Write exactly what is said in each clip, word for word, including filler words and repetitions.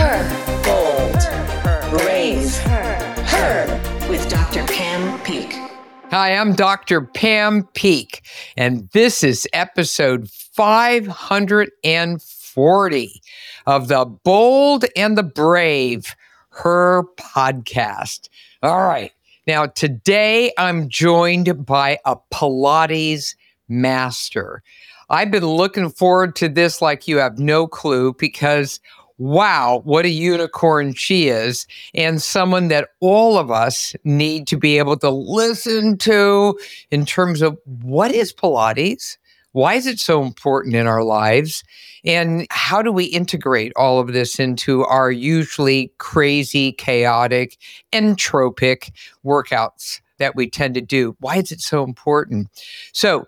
Her. Bold. Brave. Her. With Doctor Pam Peeke. Hi, I'm Doctor Pam Peeke, and this is episode five hundred forty of the Bold and the Brave, Her podcast. All right. Now, today I'm joined by a Pilates master. I've been looking forward to this like you have no clue because, wow, what a unicorn she is, and someone that all of us need to be able to listen to in terms of what is Pilates? Why is it so important in our lives? And how do we integrate all of this into our usually crazy, chaotic, entropic workouts that we tend to do? Why is it so important? So,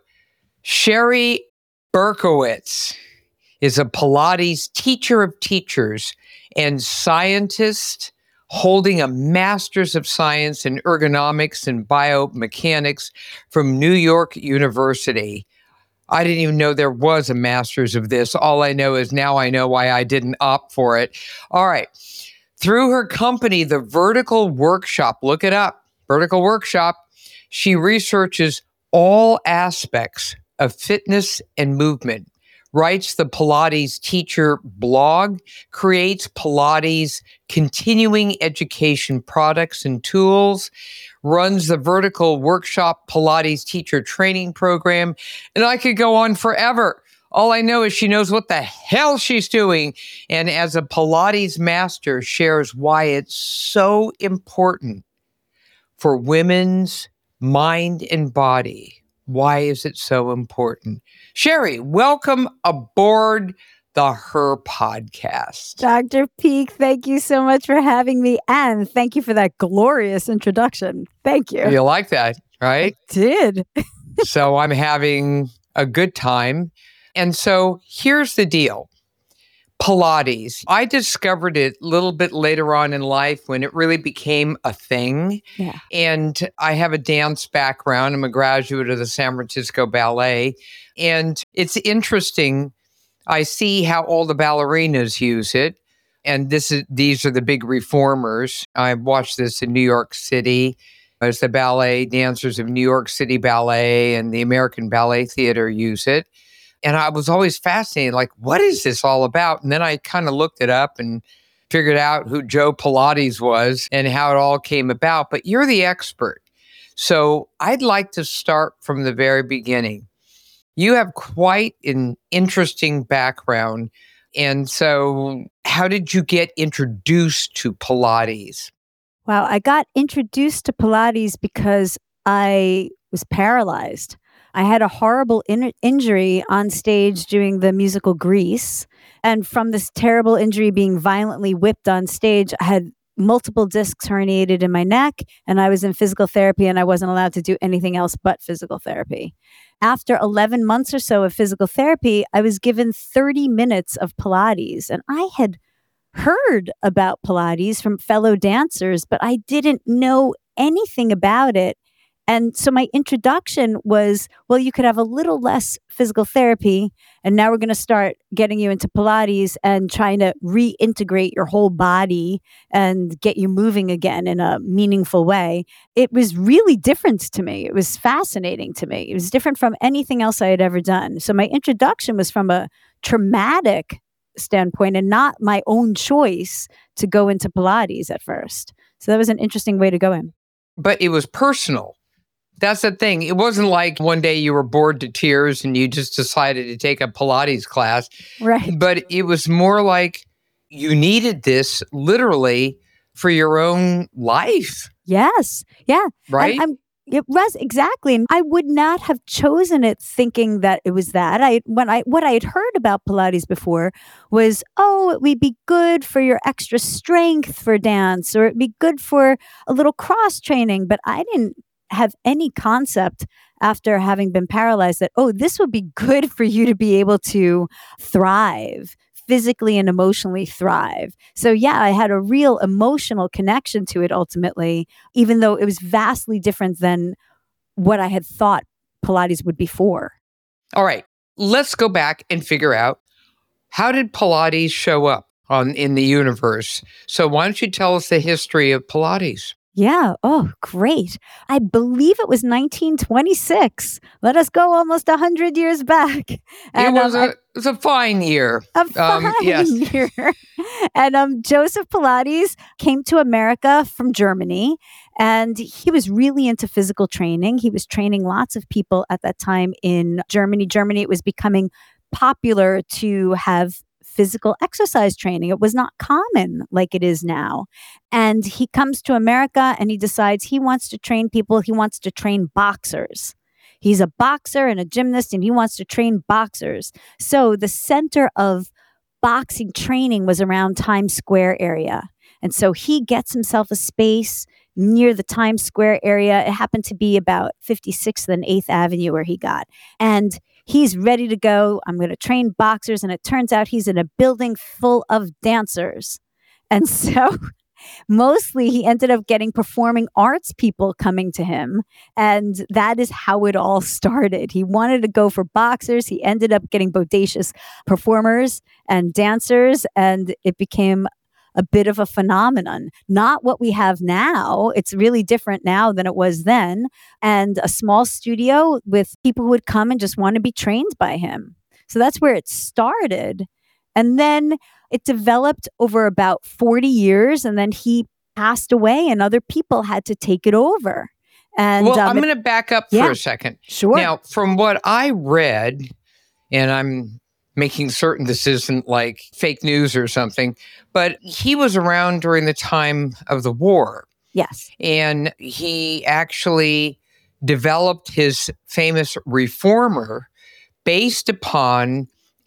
Sherry Berkowitz is a Pilates teacher of teachers and scientist holding a master's of science in ergonomics and biomechanics from New York University. I didn't even know there was a master's of this. All I know is now I know why I didn't opt for it. All right. Through her company, the Vertical Workshop, look it up, Vertical Workshop, she researches all aspects of fitness and movement, writes the Pilates teacher blog, creates Pilates continuing education products and tools, runs the Vertical Workshop Pilates teacher training program, and I could go on forever. All I know is she knows what the hell she's doing, and as a Pilates master, shares why it's so important for women's mind and body. Why is it so important? Sherry, welcome aboard the Her podcast. Doctor Peeke, thank you so much for having me. And thank you for that glorious introduction. Thank you. You like that, right? I did. So I'm having a good time. And so here's the deal. Pilates. I discovered it a little bit later on in life when it really became a thing. Yeah. And I have a dance background. I'm a graduate of the San Francisco Ballet. And it's interesting. I see how all the ballerinas use it. And this is these are the big reformers. I watched this in New York City as the ballet dancers of New York City Ballet and the American Ballet Theater use it. And I was always fascinated, like, what is this all about? And then I kind of looked it up and figured out who Joe Pilates was and how it all came about. But you're the expert. So I'd like to start from the very beginning. You have quite an interesting background. And so how did you get introduced to Pilates? Wow, I got introduced to Pilates because I was paralyzed. I had a horrible in- injury on stage doing the musical Grease. And from this terrible injury being violently whipped on stage, I had multiple discs herniated in my neck, and I was in physical therapy, and I wasn't allowed to do anything else but physical therapy. After eleven months or so of physical therapy, I was given thirty minutes of Pilates, and I had heard about Pilates from fellow dancers, but I didn't know anything about it. And so my introduction was, well, you could have a little less physical therapy, and now we're going to start getting you into Pilates and trying to reintegrate your whole body and get you moving again in a meaningful way. It was really different to me. It was fascinating to me. It was different from anything else I had ever done. So my introduction was from a traumatic standpoint and not my own choice to go into Pilates at first. So that was an interesting way to go in. But it was personal. That's the thing. It wasn't like one day you were bored to tears and you just decided to take a Pilates class. Right. But it was more like you needed this literally for your own life. Yes. Yeah. Right? And I'm, it was exactly. And I would not have chosen it thinking that it was that. I when I what I had heard about Pilates before was, oh, it would be good for your extra strength for dance, or it'd be good for a little cross training. But I didn't have any concept after having been paralyzed that, oh, this would be good for you to be able to thrive, physically and emotionally thrive. So yeah, I had a real emotional connection to it ultimately, even though it was vastly different than what I had thought Pilates would be for. All right, let's go back and figure out, how did Pilates show up on in the universe. So why don't you tell us the history of Pilates? Yeah. Oh, great. I believe it was nineteen twenty-six. Let us go almost one hundred years back. It And was um, a I, it was a fine year. a Um, fine yes. year. And um, Joseph Pilates came to America from Germany, and he was really into physical training. He was training lots of people at that time in Germany. Germany, it was becoming popular to have physical exercise training. It was not common like it is now. And he comes to America and he decides he wants to train people. He wants to train boxers. He's a boxer and a gymnast, and he wants to train boxers. So the center of boxing training was around Times Square area. And so he gets himself a space near the Times Square area. It happened to be about fifty-sixth and eighth Avenue where he got. And he's ready to go. I'm going to train boxers. And it turns out he's in a building full of dancers. And so mostly he ended up getting performing arts people coming to him. And that is how it all started. He wanted to go for boxers. He ended up getting bodacious performers and dancers. And it became a bit of a phenomenon. Not what we have now. It's really different now than it was then. And a small studio with people who would come and just want to be trained by him. So that's where it started. And then it developed over about forty years, and then he passed away and other people had to take it over. And Well, um, I'm going to back up yeah. for a second. Sure. Now, from what I read, and I'm making certain this isn't like fake news or something, but he was around during the time of the war. Yes. And he actually developed his famous reformer based upon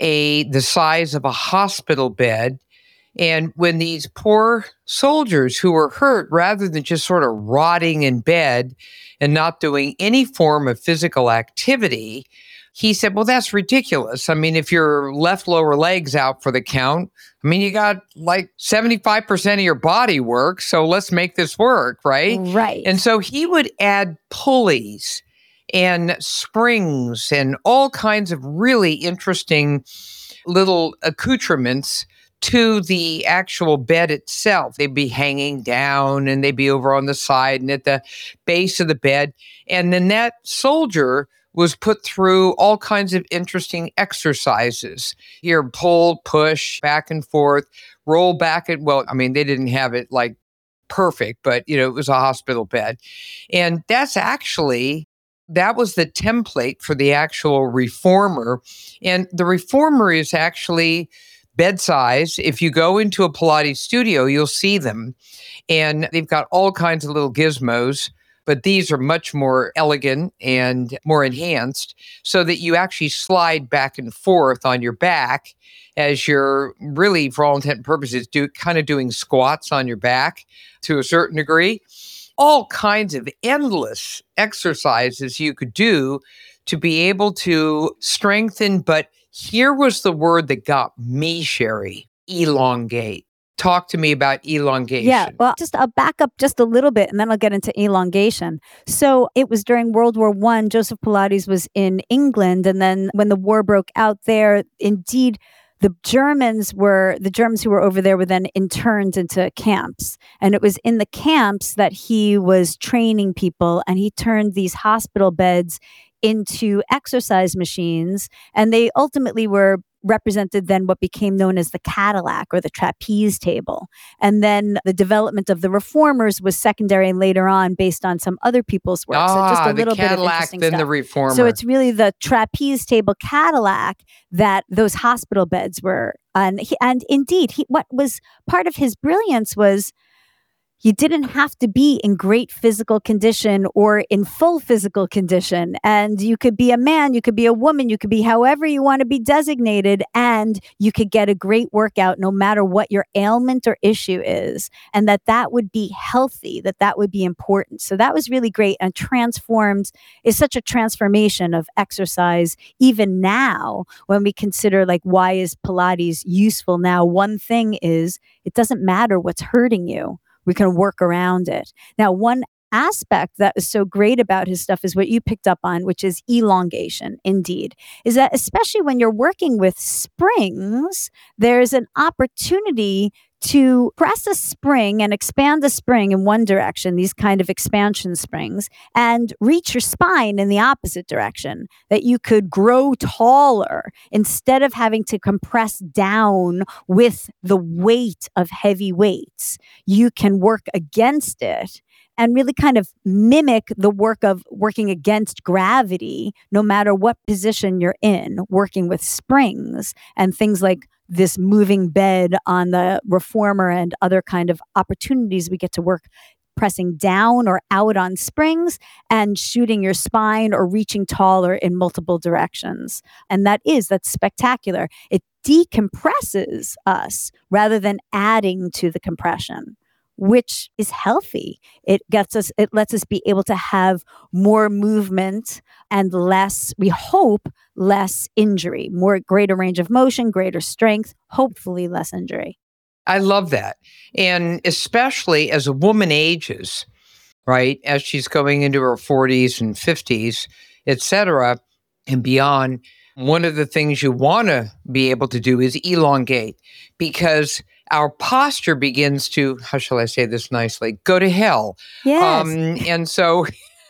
a the size of a hospital bed. And when these poor soldiers who were hurt, rather than just sort of rotting in bed and not doing any form of physical activity, he said, well, that's ridiculous. I mean, if your left lower leg's out for the count, I mean, you got like seventy-five percent of your body work. So let's make this work, right? Right. And so he would add pulleys and springs and all kinds of really interesting little accoutrements to the actual bed itself. They'd be hanging down and they'd be over on the side and at the base of the bed. And then that soldier was put through all kinds of interesting exercises. Here, pull, push, back and forth, roll back and, well, I mean, they didn't have it like perfect, but, you know, it was a hospital bed. And that's actually, that was the template for the actual reformer. And the reformer is actually bed size. If you go into a Pilates studio, you'll see them. And they've got all kinds of little gizmos, but these are much more elegant and more enhanced so that you actually slide back and forth on your back as you're really, for all intent and purposes, do kind of doing squats on your back to a certain degree. All kinds of endless exercises you could do to be able to strengthen. But here was the word that got me, Sherry: elongate. Talk to me about elongation. Yeah, well, just I'll back up just a little bit and then I'll get into elongation. So it was during World War One. Joseph Pilates was in England. And then when the war broke out there, indeed, the Germans were, the Germans who were over there were then interned into camps. And it was in the camps that he was training people, and he turned these hospital beds into exercise machines. And they ultimately were represented then what became known as the Cadillac or the trapeze table. And then the development of the reformers was secondary later on based on some other people's work. Ah, so just a little the bit of Cadillac, interesting then stuff. the reformer. So it's really the trapeze table Cadillac that those hospital beds were. And, he, and indeed, he, what was part of his brilliance was you didn't have to be in great physical condition or in full physical condition. And you could be a man, you could be a woman, you could be however you want to be designated, and you could get a great workout no matter what your ailment or issue is. And that that would be healthy, that that would be important. So that was really great and transformed, is such a transformation of exercise. Even now, when we consider like, why is Pilates useful now? One thing is, it doesn't matter what's hurting you. We can work around it. Now, one aspect that is so great about his stuff is what you picked up on, which is elongation, indeed. Is that especially when you're working with springs, there's an opportunity to press a spring and expand the spring in one direction, these kind of expansion springs, and reach your spine in the opposite direction, that you could grow taller instead of having to compress down with the weight of heavy weights. You can work against it and really kind of mimic the work of working against gravity, no matter what position you're in, working with springs and things like this moving bed on the reformer and other kind of opportunities we get to work pressing down or out on springs and shooting your spine or reaching taller in multiple directions. And that is, that's spectacular. It decompresses us rather than adding to the compression, which is healthy. It gets us, it lets us be able to have more movement and less, we hope, less injury, more greater range of motion, greater strength, hopefully less injury. I love that. And especially as a woman ages, right, as she's going into her forties and fifties, et cetera, and beyond, one of the things you want to be able to do is elongate, because our posture begins to, how shall I say this nicely, go to hell. Yes. Um, and so,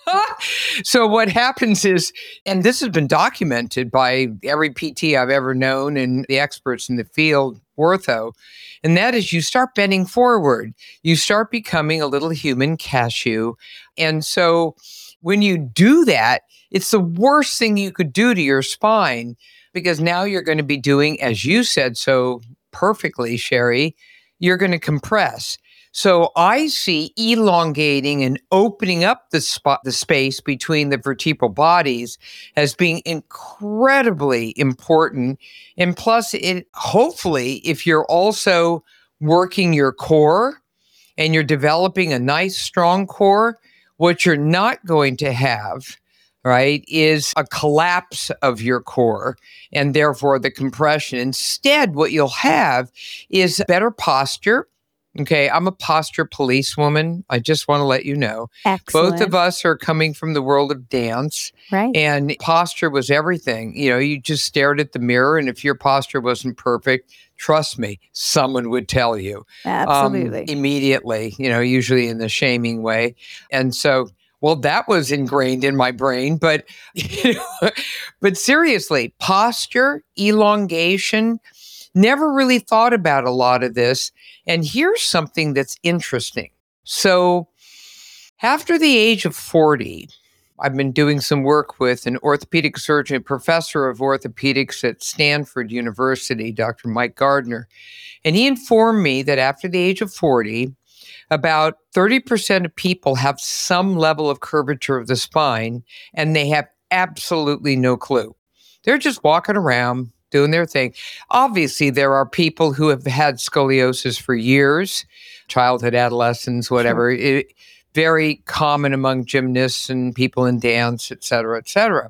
so what happens is, and this has been documented by every P T I've ever known and the experts in the field, ortho, and that is you start bending forward. You start becoming a little human cashew. And so when you do that, it's the worst thing you could do to your spine, because now you're going to be doing, as you said so perfectly, Sherry, you're going to compress. So I see elongating and opening up the spot, the space between the vertebral bodies as being incredibly important. And plus, it hopefully, if you're also working your core and you're developing a nice, strong core, what you're not going to have, right, is a collapse of your core and therefore the compression. Instead, what you'll have is better posture. Okay, I'm a posture policewoman. I just want to let you know. Excellent. Both of us are coming from the world of dance. Right. And posture was everything. You know, you just stared at the mirror, and if your posture wasn't perfect, trust me, someone would tell you. Absolutely. Um, immediately, you know, usually in the shaming way. And so, well, that was ingrained in my brain. But, you know, but seriously, posture, elongation, never really thought about a lot of this. And here's something that's interesting. So after the age of forty, I've been doing some work with an orthopedic surgeon, professor of orthopedics at Stanford University, Doctor Mike Gardner. And he informed me that after the age of forty, about thirty percent of people have some level of curvature of the spine, and they have absolutely no clue. They're just walking around, doing their thing. Obviously, there are people who have had scoliosis for years, childhood, adolescence, whatever. Sure. It, very common among gymnasts and people in dance, et cetera, et cetera.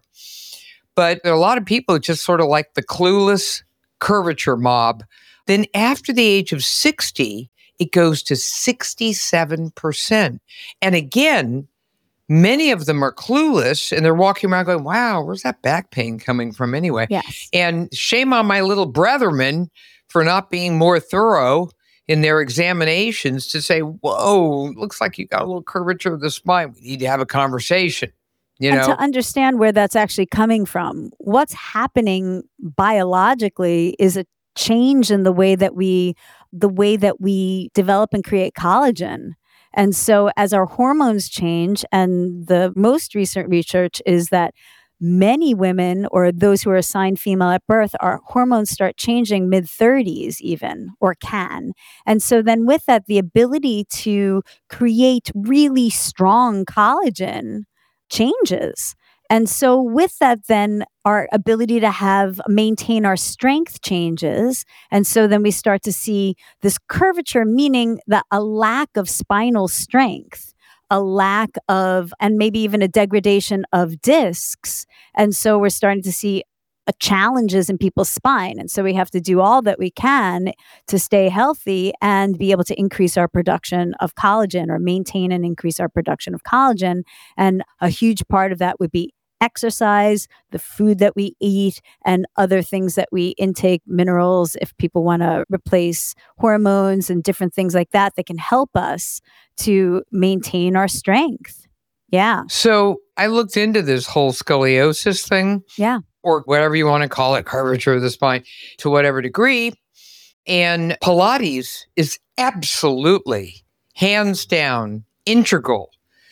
But there are a lot of people just sort of like the clueless curvature mob. Then after the age of sixty, it goes to sixty-seven percent. And again, many of them are clueless, and they're walking around going, wow, where's that back pain coming from anyway? Yes. And shame on my little brethren for not being more thorough in their examinations to say, whoa, looks like you got a little curvature of the spine. We need to have a conversation. You and know? To understand where that's actually coming from, what's happening biologically is a change in the way that we, the way that we develop and create collagen. And so as our hormones change, and the most recent research is that many women, or those who are assigned female at birth, our hormones start changing mid thirties even, or can. And so then with that, the ability to create really strong collagen changes. And so with that, then our ability to have maintain our strength changes. And so then we start to see this curvature, meaning that a lack of spinal strength, a lack of, and maybe even a degradation of discs. And so we're starting to see uh, challenges in people's spine. And so we have to do all that we can to stay healthy and be able to increase our production of collagen or maintain and increase our production of collagen. And a huge part of that would be exercise, the food that we eat, and other things that we intake, minerals, if people want to replace hormones and different things like that, that can help us to maintain our strength. Yeah. So I looked into this whole scoliosis thing. Yeah. Or whatever you want to call it, curvature of the spine, to whatever degree. And Pilates is absolutely, hands down, integral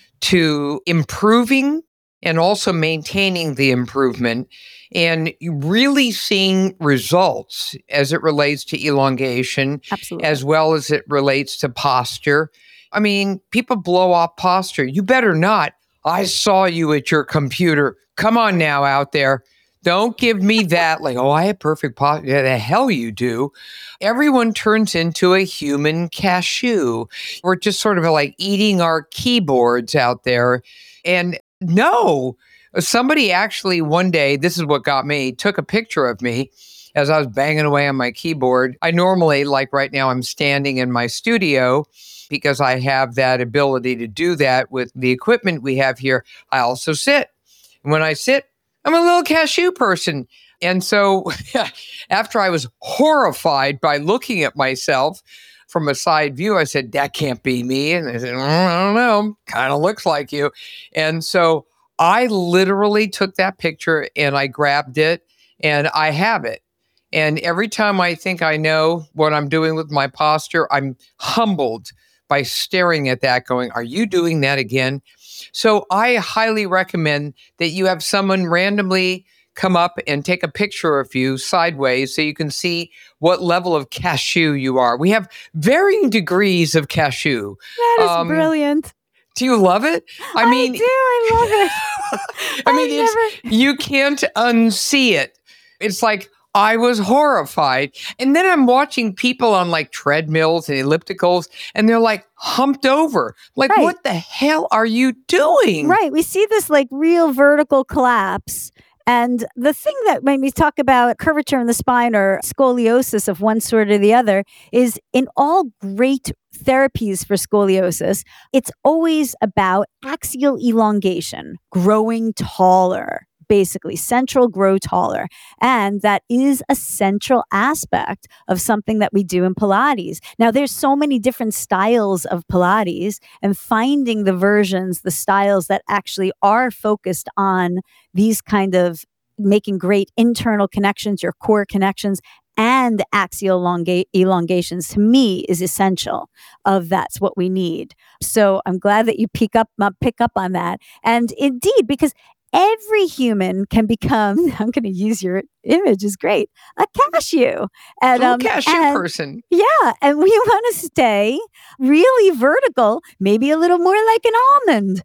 to improving and also maintaining the improvement and really seeing results as it relates to elongation, Absolutely. as well as it relates to posture. I mean, people blow off posture. You better not. I saw you at your computer. Come on now out there. Don't give me that, like, oh, I have perfect posture. Yeah, the hell you do. Everyone turns into a human cashew. We're just sort of like eating our keyboards out there. And no, somebody actually one day, this is what got me, took a picture of me as I was banging away on my keyboard. I normally, like right now, I'm standing in my studio because I have that ability to do that with the equipment we have here. I also sit. And when I sit, I'm a little cashew person. And so after I was horrified by looking at myself from a side view, I said, that can't be me. And I said, mm, I don't know, kind of looks like you. And so I literally took that picture and I grabbed it and I have it. And every time I think I know what I'm doing with my posture, I'm humbled by staring at that going, are you doing that again? So I highly recommend that you have someone randomly come up and take a picture of you sideways so you can see what level of cashew you are. We have varying degrees of cashew. That is Um, brilliant. Do you love it? I mean, I do. I love it. I mean, I've it's, never- you can't unsee it. It's like, I was horrified. And then I'm watching people on like treadmills and ellipticals, and they're like humped over. Like, Right. what the hell are you doing? Right. We see this like real vertical collapse. And the thing that when we talk about curvature in the spine or scoliosis of one sort or the other is in all great therapies for scoliosis, it's always about axial elongation, growing taller. Basically, central grow taller. And that is a central aspect of something that we do in Pilates. Now, there's so many different styles of Pilates, and finding the versions, the styles that actually are focused on these kind of making great internal connections, your core connections, and axial elonga- elongations, to me, is essential of that's what we need. So I'm glad that you pick up, uh, pick up on that. And indeed, because every human can become, I'm going to use your image, is great, a cashew. And, I'm a um, cashew and- person. Yeah. And we want to stay really vertical, maybe a little more like an almond.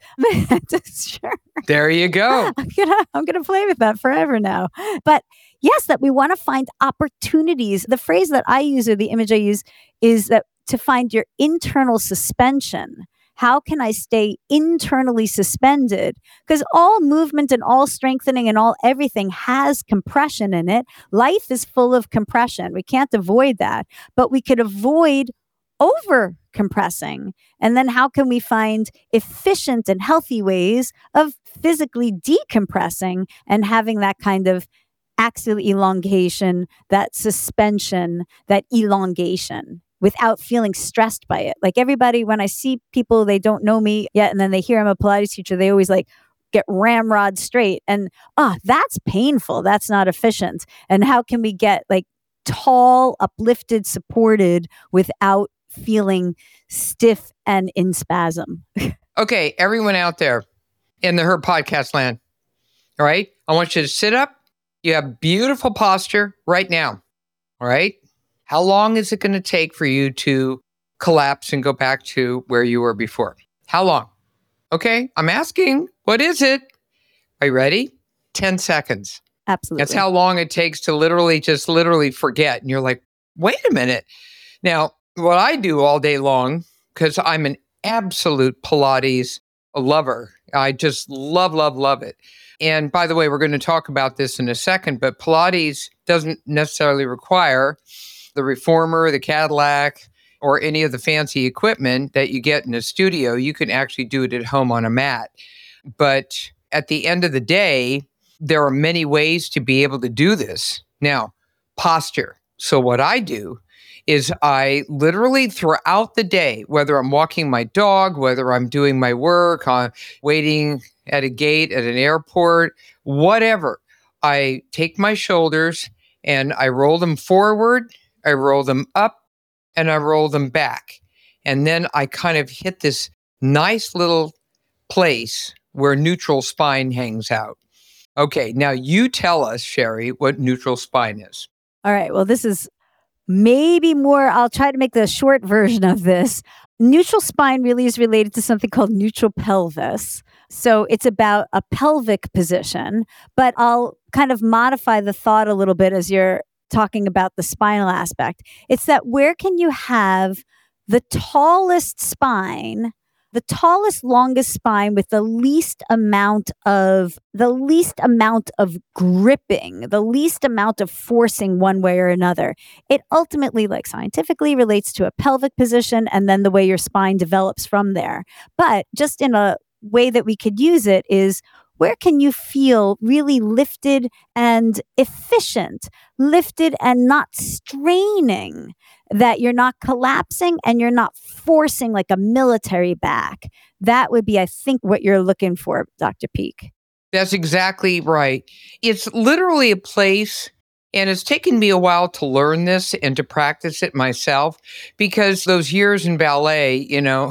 Sure. There you go. I'm gonna I'm gonna play with that forever now. But yes, that we want to find opportunities. The phrase that I use or the image I use is that to find your internal suspension. How can I stay internally suspended? Because all movement and all strengthening and all everything has compression in it. Life is full of compression. We can't avoid that, but we could avoid over compressing. And then how can we find efficient and healthy ways of physically decompressing and having that kind of axial elongation, that suspension, that elongation, without feeling stressed by it. Like everybody, when I see people, they don't know me yet, and then they hear I'm a Pilates teacher, they always like get ramrod straight. And ah, oh, that's painful. That's not efficient. And how can we get like tall, uplifted, supported without feeling stiff and in spasm? Okay, everyone out there in the Her Podcast land, all right? I want you to sit up. You have beautiful posture right now, all right? How long is it going to take for you to collapse and go back to where you were before? How long? Okay, I'm asking, what is it? Are you ready? ten seconds. Absolutely. That's how long it takes to literally just literally forget. And you're like, wait a minute. Now, what I do all day long, because I'm an absolute Pilates lover. I just love, love, love it. And by the way, we're going to talk about this in a second, but Pilates doesn't necessarily require the reformer, the Cadillac, or any of the fancy equipment that you get in a studio. You can actually do it at home on a mat. But at the end of the day, there are many ways to be able to do this. Now, posture. So what I do is I literally throughout the day, whether I'm walking my dog, whether I'm doing my work, I'm waiting at a gate at an airport, whatever, I take my shoulders and I roll them forward, I roll them up, and I roll them back. And then I kind of hit this nice little place where neutral spine hangs out. Okay, now you tell us, Sherry, what neutral spine is. All right. Well, this is maybe more, I'll try to make the short version of this. Neutral spine really is related to something called neutral pelvis. So it's about a pelvic position, but I'll kind of modify the thought a little bit as you're talking about the spinal aspect. It's that where can you have the tallest spine, the tallest, longest spine with the least amount of the least amount of gripping, the least amount of forcing one way or another. It ultimately, like scientifically, relates to a pelvic position and then the way your spine develops from there. But just in a way that we could use it is, where can you feel really lifted and efficient, lifted and not straining, that you're not collapsing and you're not forcing like a military back? That would be, I think, what you're looking for, Doctor Peak. That's exactly right. It's literally a place, and it's taken me a while to learn this and to practice it myself, because those years in ballet, you know,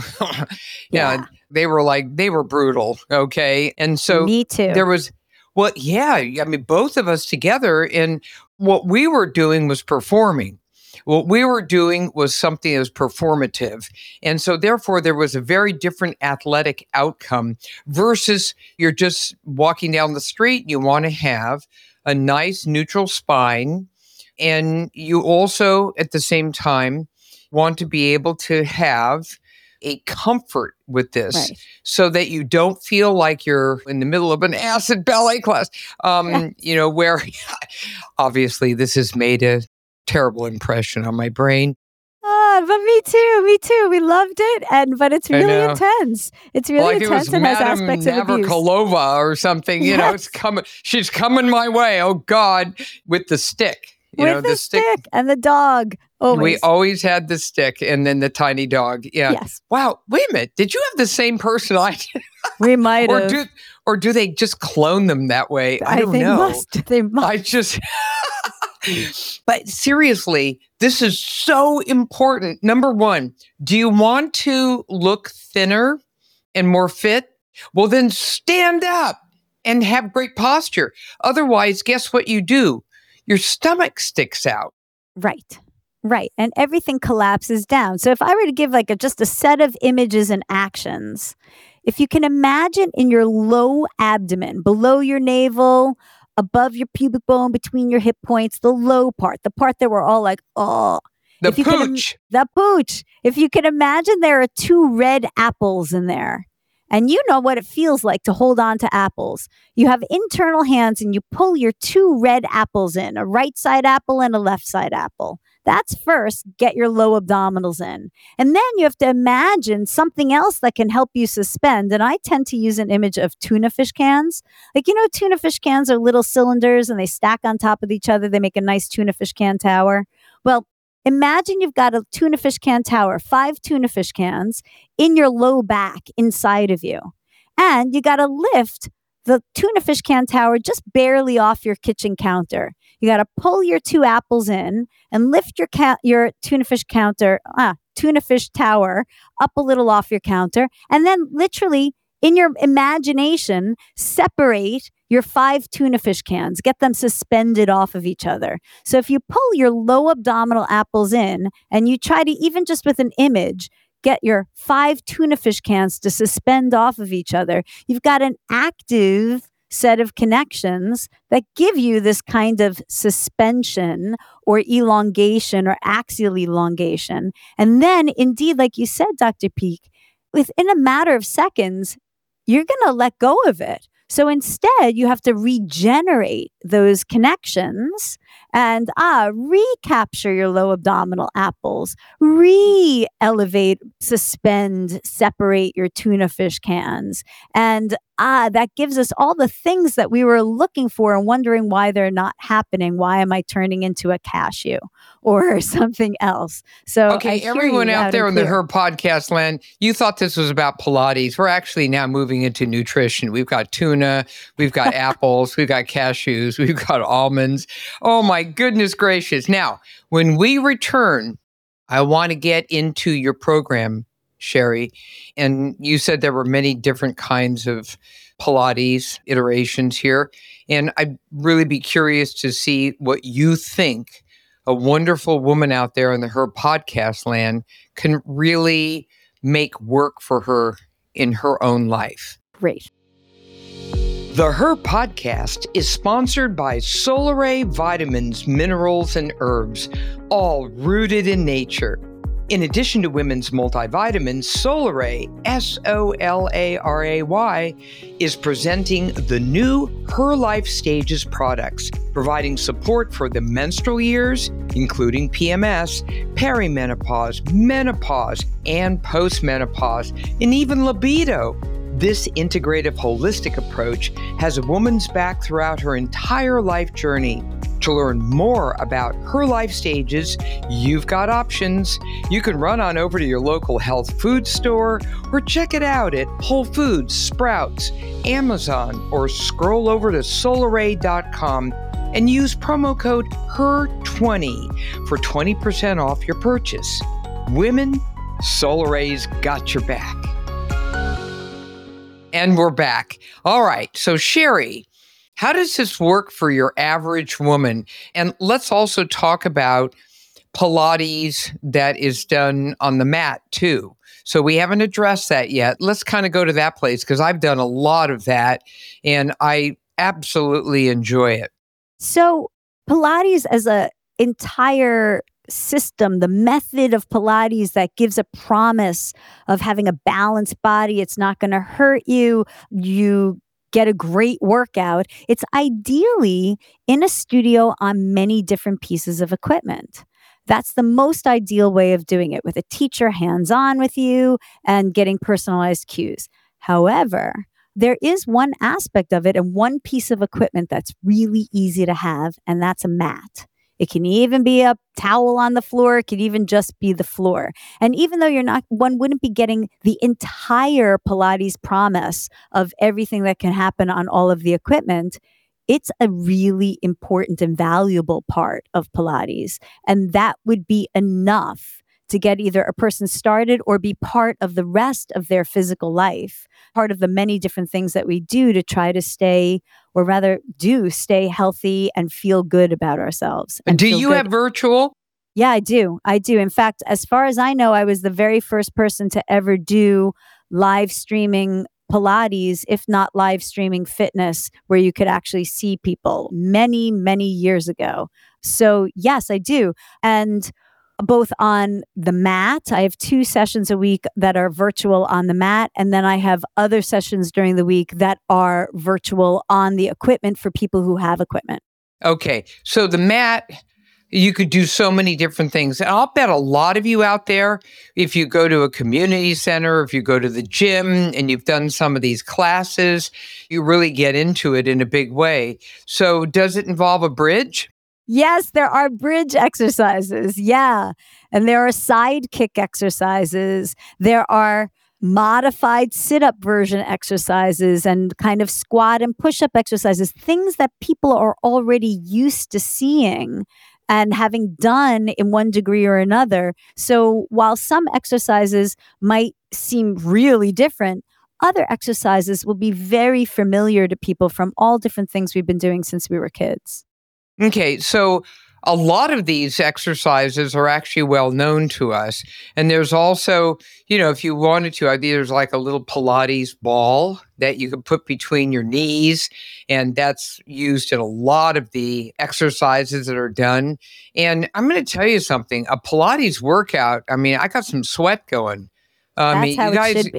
yeah. yeah, they were like, they were brutal. Okay. And so me too. There was, well, yeah, I mean, both of us together, and what we were doing was performing. What we were doing was something that was performative. And so therefore, there was a very different athletic outcome versus you're just walking down the street. You want to have a nice neutral spine. And you also, at the same time, want to be able to have a comfort with this, right, so that you don't feel like you're in the middle of an acid ballet class, um, yeah. you know, where obviously this has made a terrible impression on my brain. Oh, but me too, me too. We loved it, and but it's really intense. It's really like intense it and Madame has aspects of abuse. Navratilova or something, you yes. know, it's coming. She's coming my way. Oh God, with the stick. You with know, the, the stick. stick and the dog. Always. We always had the stick and then the tiny dog. Yeah. Yes. Wow. Wait a minute. Did you have the same personality? We might or have. Do, or do they just clone them that way? I, I don't they know. Must. They must. I just. But seriously, this is so important. Number one, do you want to look thinner and more fit? Well, then stand up and have great posture. Otherwise, guess what you do? Your stomach sticks out. Right. Right. And everything collapses down. So if I were to give like a, just a set of images and actions, if you can imagine in your low abdomen, below your navel, above your pubic bone, between your hip points, the low part, the part that we're all like, oh. The if you pooch. Can, the pooch. If you can imagine there are two red apples in there. And you know what it feels like to hold on to apples. You have internal hands and you pull your two red apples in, a right side apple and a left side apple. That's first, get your low abdominals in. And then you have to imagine something else that can help you suspend. And I tend to use an image of tuna fish cans. Like, you know, tuna fish cans are little cylinders and they stack on top of each other. They make a nice tuna fish can tower. Well, imagine you've got a tuna fish can tower, five tuna fish cans in your low back inside of you. And you got to lift the tuna fish can tower just barely off your kitchen counter. You got to pull your two apples in and lift your ca- your tuna fish counter, ah, tuna fish tower up a little off your counter. And then literally in your imagination, separate your five tuna fish cans, get them suspended off of each other. So if you pull your low abdominal apples in and you try to, even just with an image, get your five tuna fish cans to suspend off of each other, you've got an active set of connections that give you this kind of suspension or elongation or axial elongation. And then indeed, like you said, Doctor Peak, within a matter of seconds, you're going to let go of it. So instead, you have to regenerate those connections and ah, recapture your low abdominal apples, re-elevate, suspend, separate your tuna fish cans. And ah, that gives us all the things that we were looking for and wondering why they're not happening. Why am I turning into a cashew or something else? So okay, everyone out there on the Her Podcast land, you thought this was about Pilates. We're actually now moving into nutrition. We've got tuna, we've got apples, we've got cashews, we've got almonds. Oh my goodness gracious. Now, when we return, I want to get into your program, Sherry. And you said there were many different kinds of Pilates iterations here. And I'd really be curious to see what you think a wonderful woman out there in the Her Podcast land can really make work for her in her own life. Great. The Her Podcast is sponsored by Solaray Vitamins, Minerals, and Herbs, all rooted in nature. In addition to women's multivitamins, Solaray, S O L A R A Y, is presenting the new Her Life Stages products, providing support for the menstrual years, including P M S, perimenopause, menopause, and postmenopause, and even libido. This integrative holistic approach has a woman's back throughout her entire life journey. To learn more about Her Life Stages, you've got options. You can run on over to your local health food store or check it out at Whole Foods, Sprouts, Amazon, or scroll over to solaray dot com and use promo code H E R twenty for twenty percent off your purchase. Women, Solaray's got your back. And we're back. All right, so Sherry, how does this work for your average woman? And let's also talk about Pilates that is done on the mat too. So we haven't addressed that yet. Let's kind of go to that place because I've done a lot of that and I absolutely enjoy it. So Pilates as a entire system, the method of Pilates that gives a promise of having a balanced body, it's not going to hurt you, you get a great workout. It's ideally in a studio on many different pieces of equipment. That's the most ideal way of doing it, with a teacher hands-on with you and getting personalized cues. However, there is one aspect of it and one piece of equipment that's really easy to have, and that's a mat. It can even be a towel on the floor. It could even just be the floor. And even though you're not, one wouldn't be getting the entire Pilates promise of everything that can happen on all of the equipment, it's a really important and valuable part of Pilates. And that would be enough to get either a person started or be part of the rest of their physical life, part of the many different things that we do to try to stay, or rather do stay healthy and feel good about ourselves. And do you good. have virtual? Yeah, I do. I do. In fact, as far as I know, I was the very first person to ever do live streaming Pilates, if not live streaming fitness, where you could actually see people many, many years ago. So yes, I do. And both on the mat, I have two sessions a week that are virtual on the mat. And then I have other sessions during the week that are virtual on the equipment for people who have equipment. Okay. So the mat, you could do so many different things. And I'll bet a lot of you out there, if you go to a community center, if you go to the gym and you've done some of these classes, you really get into it in a big way. So does it involve a bridge? Yes, there are bridge exercises. Yeah. And there are side kick exercises. There are modified sit-up version exercises and kind of squat and push-up exercises, things that people are already used to seeing and having done in one degree or another. So while some exercises might seem really different, other exercises will be very familiar to people from all different things we've been doing since we were kids. Okay, so a lot of these exercises are actually well known to us. And there's also, you know, if you wanted to, there's like a little Pilates ball that you can put between your knees. And that's used in a lot of the exercises that are done. And I'm going to tell you something, a Pilates workout, I mean, I got some sweat going. Uh, I that's mean, how you guys, it should be.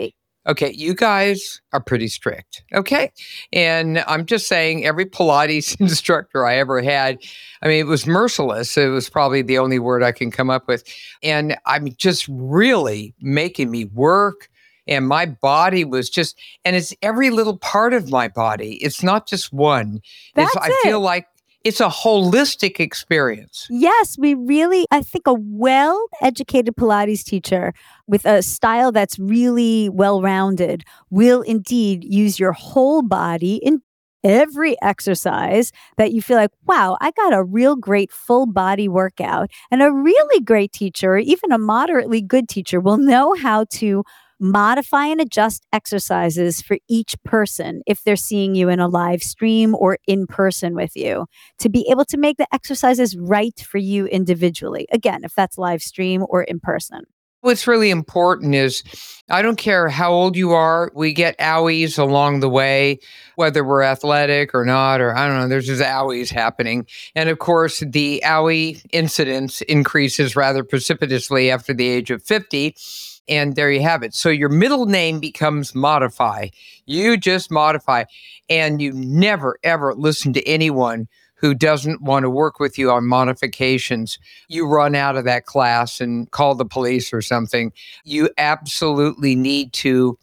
Okay, you guys are pretty strict. Okay. And I'm just saying, every Pilates instructor I ever had, I mean, it was merciless. It was probably the only word I can come up with. And I'm just really making me work. And my body was just, and it's every little part of my body. It's not just one. That's It's, I it. feel like it's a holistic experience. Yes, we really, I think a well-educated Pilates teacher with a style that's really well-rounded will indeed use your whole body in every exercise that you feel like, wow, I got a real great full body workout. And a really great teacher, or even a moderately good teacher, will know how to modify and adjust exercises for each person if they're seeing you in a live stream or in person with you, to be able to make the exercises right for you individually. Again, if that's live stream or in person. What's really important is, I don't care how old you are, we get owies along the way, whether we're athletic or not, or I don't know, there's just owies happening. And of course, the owie incidence increases rather precipitously after the age of fifty. And there you have it. So your middle name becomes Modify. You just modify. And you never, ever listen to anyone who doesn't want to work with you on modifications. You run out of that class and call the police or something. You absolutely need to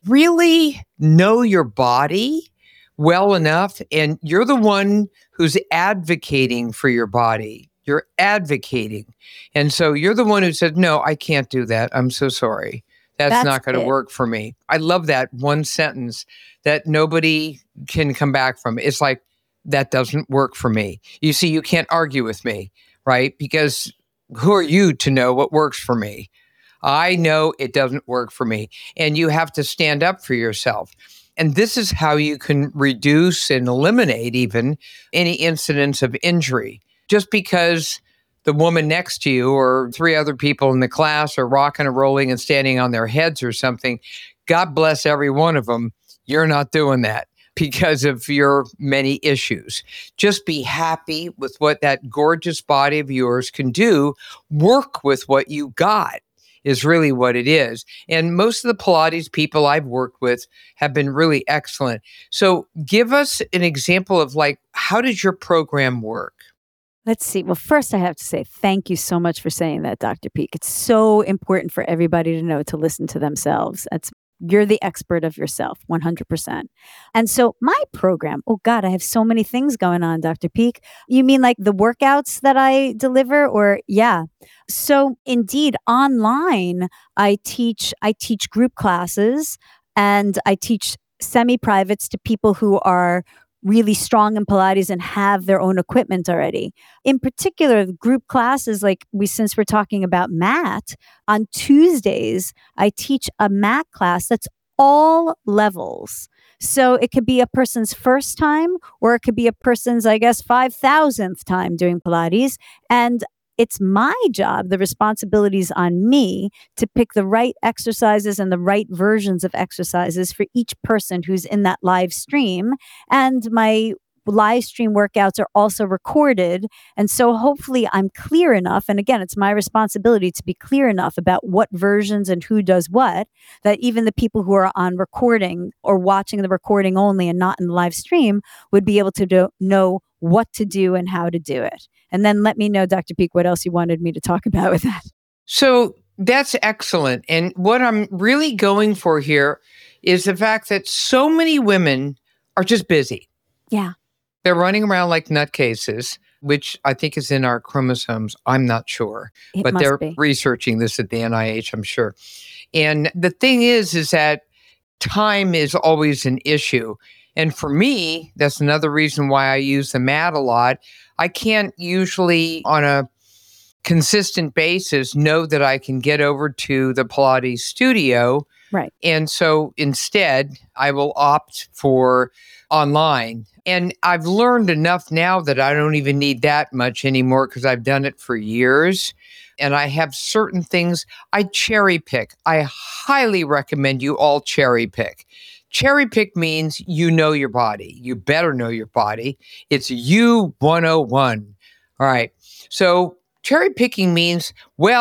really know your body well enough. And you're the one who's advocating for your body. You're advocating. And so you're the one who said, no, I can't do that. I'm so sorry. That's, That's not going to it. work for me. I love that one sentence that nobody can come back from. It's like, that doesn't work for me. You see, you can't argue with me, right? Because who are you to know what works for me? I know it doesn't work for me. And you have to stand up for yourself. And this is how you can reduce and eliminate even any incidents of injury. Just because the woman next to you or three other people in the class are rocking and rolling and standing on their heads or something, God bless every one of them. You're not doing that because of your many issues. Just be happy with what that gorgeous body of yours can do. Work with what you got is really what it is. And most of the Pilates people I've worked with have been really excellent. So give us an example of, like, how does your program work? Let's see. Well, first I have to say thank you so much for saying that, Doctor Peak. It's so important for everybody to know to listen to themselves. That's You're the expert of yourself, one hundred percent. And so my program, oh God, I have so many things going on, Doctor Peak. You mean like the workouts that I deliver, or yeah. So indeed, online, I teach, I teach group classes, and I teach semi-privates to people who are really strong in Pilates and have their own equipment already. In particular, the group classes, like we, since we're talking about mat, on Tuesdays, I teach a mat class that's all levels. So it could be a person's first time, or it could be a person's, I guess, five thousandth time doing Pilates. And it's my job, the responsibility is on me to pick the right exercises and the right versions of exercises for each person who's in that live stream. And my live stream workouts are also recorded. And so hopefully I'm clear enough. And again, it's my responsibility to be clear enough about what versions and who does what, that even the people who are on recording or watching the recording only and not in the live stream would be able to do, know what to do and how to do it. And then let me know, Doctor Peak, what else you wanted me to talk about with that. So that's excellent. And what I'm really going for here is the fact that so many women are just busy. Yeah. They're running around like nutcases, which I think is in our chromosomes. I'm not sure, It but must they're be. researching this at the N I H, I'm sure. And the thing is, is that time is always an issue. And for me, that's another reason why I use the mat a lot. I can't usually, on a consistent basis, know that I can get over to the Pilates studio. Right. And so instead, I will opt for online. And I've learned enough now that I don't even need that much anymore because I've done it for years. And I have certain things I cherry pick. I highly recommend you all cherry pick. Cherry pick means you know your body. You better know your body. It's U one oh one. All right. So cherry picking means, well,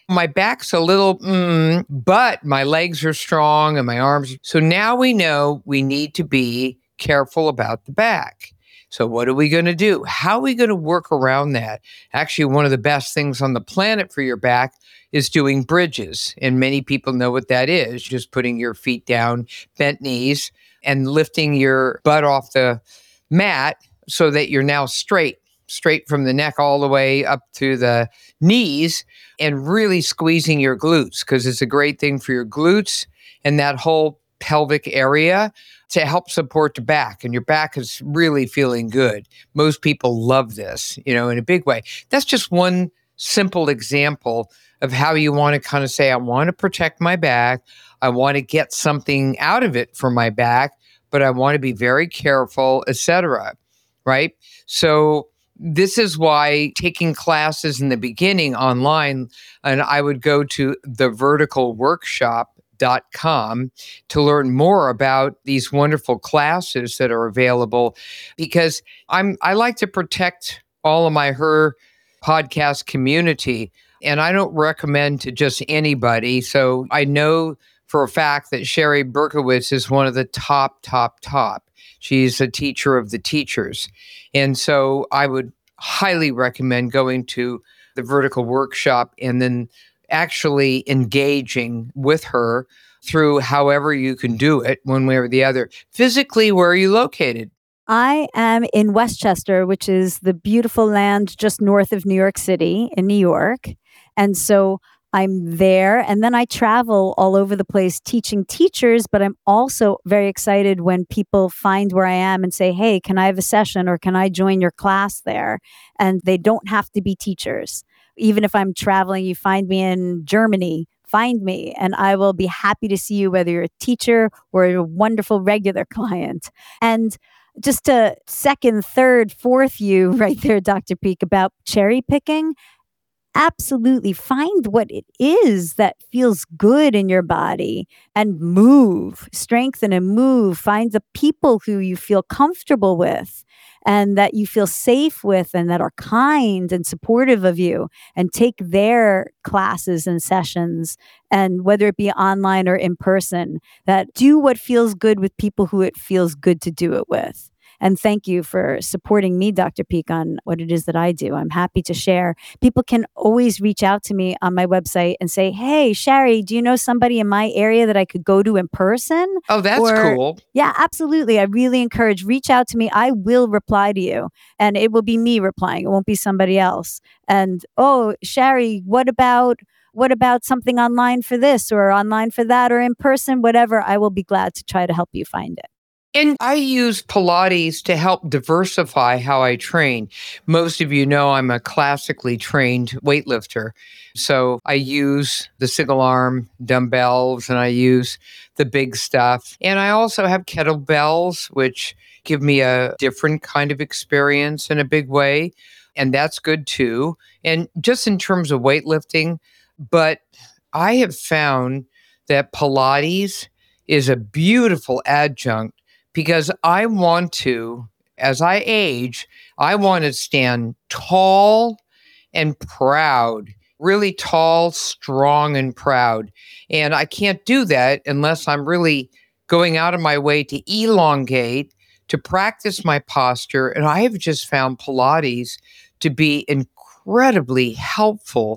My back's a little, mm, but my legs are strong and my arms. So now we know we need to be careful about the back. So what are we going to do? How are we going to work around that? Actually, one of the best things on the planet for your back is doing bridges. And many people know what that is, just putting your feet down, bent knees, and lifting your butt off the mat so that you're now straight, straight from the neck all the way up to the knees, and really squeezing your glutes, because it's a great thing for your glutes and that whole pelvic area to help support the back. And your back is really feeling good. Most people love this, you know, in a big way. That's just one simple example of how you want to kind of say, I want to protect my back. I want to get something out of it for my back, but I want to be very careful, et cetera. Right? So this is why taking classes in the beginning online, and I would go to the vertical workshop dot com to learn more about these wonderful classes that are available, because I'm I like to protect all of my Her podcast community, and I don't recommend to just anybody. So I know for a fact that Sherry Berkowitz is one of the top, top, top. She's a teacher of the teachers. And so I would highly recommend going to the Vertical Workshop and then actually engaging with her through however you can do it, one way or the other. Physically, where are you located? I am in Westchester, which is the beautiful land just north of New York City in New York. And so I'm there, and then I travel all over the place teaching teachers, but I'm also very excited when people find where I am and say, hey, can I have a session or can I join your class there? And they don't have to be teachers. Even if I'm traveling, you find me in Germany, find me, and I will be happy to see you, whether you're a teacher or a wonderful regular client. And just to second, third, fourth you right there, Doctor Peak, about cherry picking. Absolutely. Find what it is that feels good in your body and move, strengthen and move. Find the people who you feel comfortable with and that you feel safe with and that are kind and supportive of you, and take their classes and sessions, and whether it be online or in person, that do what feels good with people who it feels good to do it with. And thank you for supporting me, Doctor Peak, on what it is that I do. I'm happy to share. People can always reach out to me on my website and say, hey, Sherry, do you know somebody in my area that I could go to in person? Oh, that's or, cool. Yeah, absolutely. I really encourage, reach out to me. I will reply to you, and it will be me replying. It won't be somebody else. And, oh, Sherry, what about... What about something online for this or online for that or in person, whatever? I will be glad to try to help you find it. And I use Pilates to help diversify how I train. Most of you know I'm a classically trained weightlifter. So I use the single arm dumbbells and I use the big stuff. And I also have kettlebells, which give me a different kind of experience in a big way. And that's good too. And just in terms of weightlifting, but I have found that Pilates is a beautiful adjunct, because I want to, as I age, I want to stand tall and proud, really tall, strong, and proud. And I can't do that unless I'm really going out of my way to elongate, to practice my posture. And I have just found Pilates to be incredibly helpful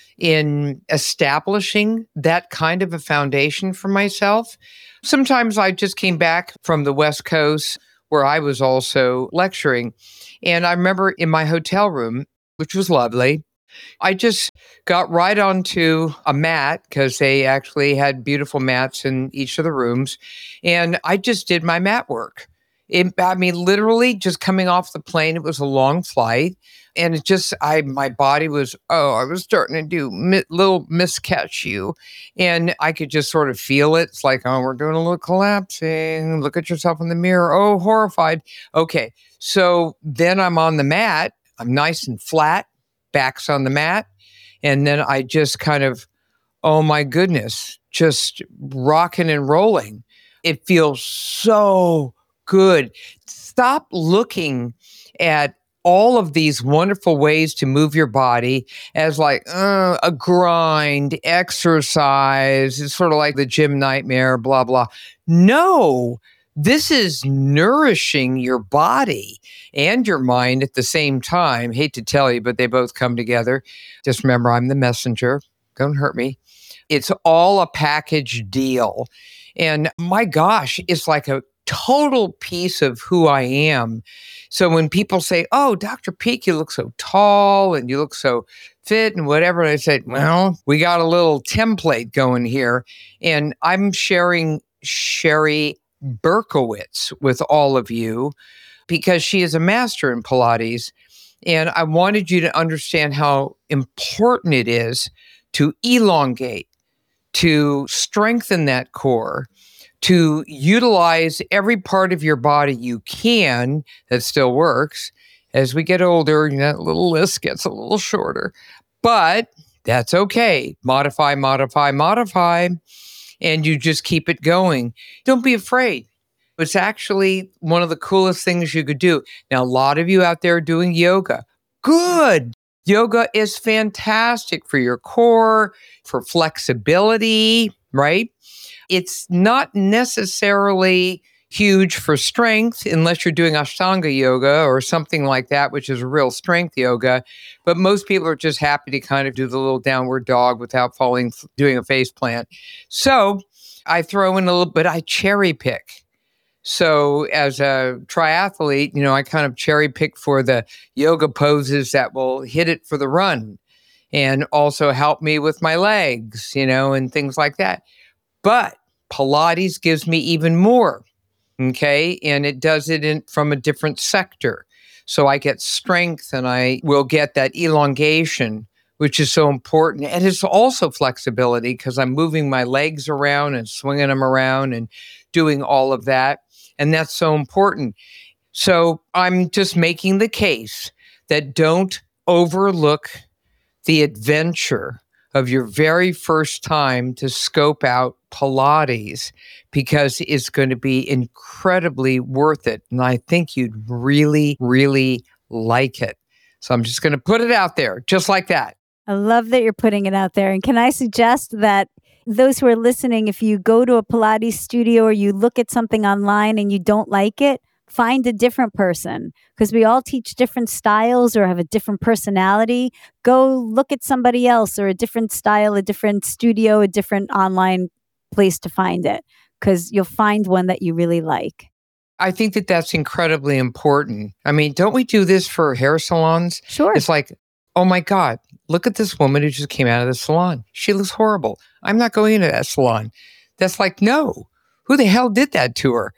in establishing that kind of a foundation for myself. Sometimes I just came back from the West Coast where I was also lecturing. And I remember in my hotel room, which was lovely, I just got right onto a mat, because they actually had beautiful mats in each of the rooms. And I just did my mat work. It, I mean, literally just coming off the plane, it was a long flight. And it just, I, my body was, oh, I was starting to do mi- little miscatch you. And I could just sort of feel it. It's like, oh, we're doing a little collapsing. Look at yourself in the mirror. Oh, horrified. Okay. So then I'm on the mat. I'm nice and flat. Back's on the mat. And then I just kind of, oh my goodness, just rocking and rolling. It feels so good. Stop looking at all of these wonderful ways to move your body as like uh, a grind, exercise. It's sort of like the gym nightmare, blah, blah. No, this is nourishing your body and your mind at the same time. Hate to tell you, but they both come together. Just remember, I'm the messenger. Don't hurt me. It's all a package deal. And my gosh, it's like a total piece of who I am. So when people say, oh, Doctor Peak, you look so tall and you look so fit and whatever, I say, well, we got a little template going here. And I'm sharing Sherry Berkowitz with all of you because she is a master in Pilates. And I wanted you to understand how important it is to elongate, to strengthen that core, to utilize every part of your body you can that still works. As we get older, you know, that little list gets a little shorter, but that's okay. Modify, modify, modify, and you just keep it going. Don't be afraid. It's actually one of the coolest things you could do. Now, a lot of you out there are doing yoga. Good. Yoga is fantastic for your core, for flexibility, right? It's not necessarily huge for strength unless you're doing Ashtanga yoga or something like that, which is real strength yoga. But most people are just happy to kind of do the little downward dog without falling, doing a face plant. So I throw in a little bit, I cherry pick. So as a triathlete, you know, I kind of cherry pick for the yoga poses that will hit it for the run and also help me with my legs, you know, and things like that. But Pilates gives me even more, okay? And it does it in, from a different sector. So I get strength and I will get that elongation, which is so important. And it's also flexibility because I'm moving my legs around and swinging them around and doing all of that. And that's so important. So I'm just making the case that don't overlook the adventure of your very first time to scope out Pilates because it's going to be incredibly worth it. And I think you'd really, really like it. So I'm just going to put it out there just like that. I love that you're putting it out there. And can I suggest that those who are listening, if you go to a Pilates studio or you look at something online and you don't like it, find a different person because we all teach different styles or have a different personality. Go look at somebody else or a different style, a different studio, a different online place to find it because you'll find one that you really like. I think that that's incredibly important. I mean, don't we do this for hair salons? Sure. It's like, oh my God, look at this woman who just came out of the salon. She looks horrible. I'm not going into that salon. That's like, no, who the hell did that to her?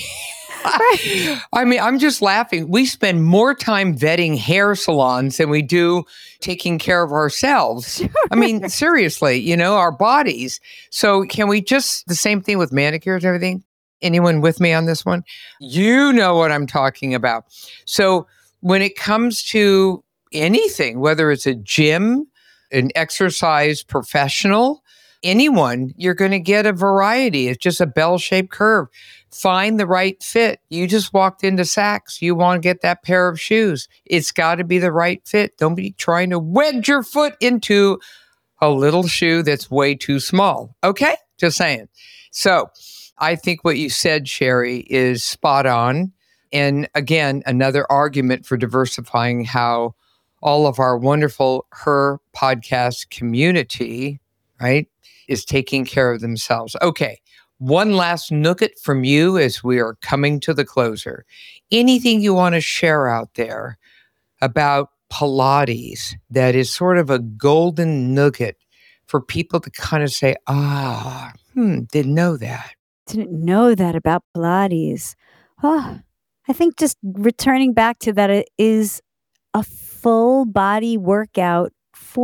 Right. I mean, I'm just laughing. We spend more time vetting hair salons than we do taking care of ourselves. Sure. I mean, seriously, you know, our bodies. So can we just, the same thing with manicures and everything? Anyone with me on this one? You know what I'm talking about. So when it comes to anything, whether it's a gym, an exercise professional, anyone, you're going to get a variety. It's just a bell-shaped curve. Find the right fit. You just walked into Saks. You want to get that pair of shoes. It's got to be the right fit. Don't be trying to wedge your foot into a little shoe that's way too small. Okay? Just saying. So I think what you said, Sherry, is spot on. And again, another argument for diversifying how all of our wonderful Her podcast community, right, is taking care of themselves. Okay. One last nugget from you as we are coming to the closer. Anything you want to share out there about Pilates that is sort of a golden nugget for people to kind of say, ah, hmm, didn't know that. Didn't know that about Pilates. Oh, I think just returning back to that, it is a full body workout for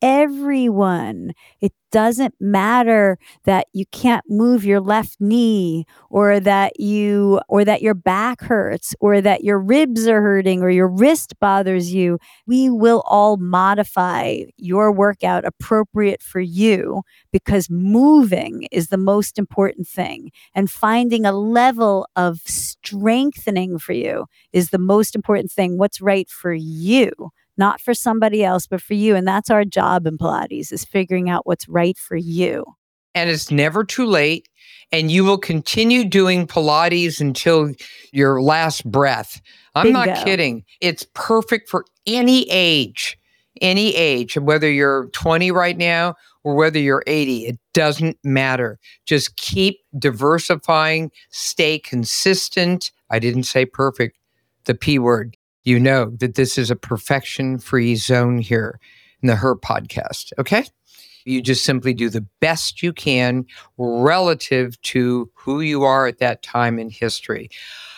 everyone. It doesn't matter that you can't move your left knee or that you or that your back hurts or that your ribs are hurting or your wrist bothers you. We will all modify your workout appropriate for you because moving is the most important thing. And finding a level of strengthening for you is the most important thing. What's right for you? Not for somebody else, but for you. And that's our job in Pilates, is figuring out what's right for you. And it's never too late. And you will continue doing Pilates until your last breath. I'm Bingo. not kidding. It's perfect for any age, any age, whether you're twenty right now or whether you're eighty. It doesn't matter. Just keep diversifying, stay consistent. I didn't say perfect, the P word. You know that this is a perfection-free zone here in the Her podcast, okay? You just simply do the best you can relative to who you are at that time in history.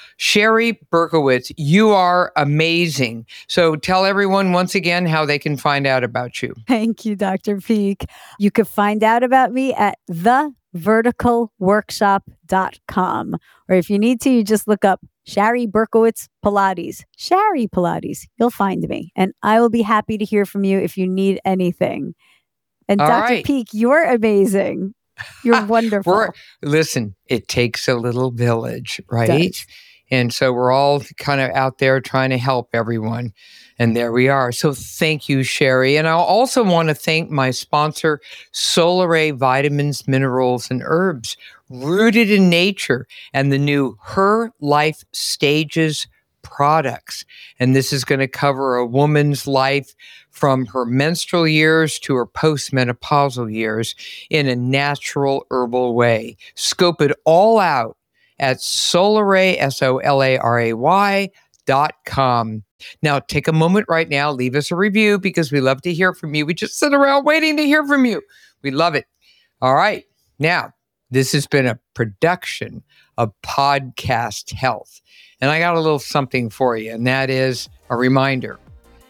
Sherry Berkowitz, you are amazing. So tell everyone once again how they can find out about you. Thank you, Doctor Peak. You can find out about me at the vertical workshop dot com. Or if you need to, you just look up Sherry Berkowitz Pilates. Sherry Pilates. You'll find me. And I will be happy to hear from you if you need anything. And All Doctor right. Peak, you're amazing. You're wonderful. We're, listen, it takes a little village, right? Does. And so we're all kind of out there trying to help everyone. And there we are. So thank you, Sherry. And I also want to thank my sponsor, Solaray Vitamins, Minerals, and Herbs, rooted in nature, and the new Her Life Stages products. And this is going to cover a woman's life from her menstrual years to her postmenopausal years in a natural herbal way. Scope it all out at Solaray, S O L A R A Y dot com. Now, take a moment right now, leave us a review because we love to hear from you. We just sit around waiting to hear from you. We love it. All right. Now, this has been a production of Podcast Health. And I got a little something for you, and that is a reminder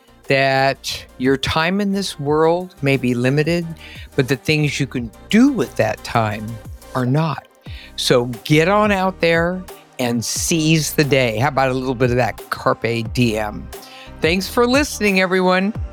that your time in this world may be limited, but the things you can do with that time are not. So get on out there and seize the day. How about a little bit of that Carpe Diem? Thanks for listening, everyone.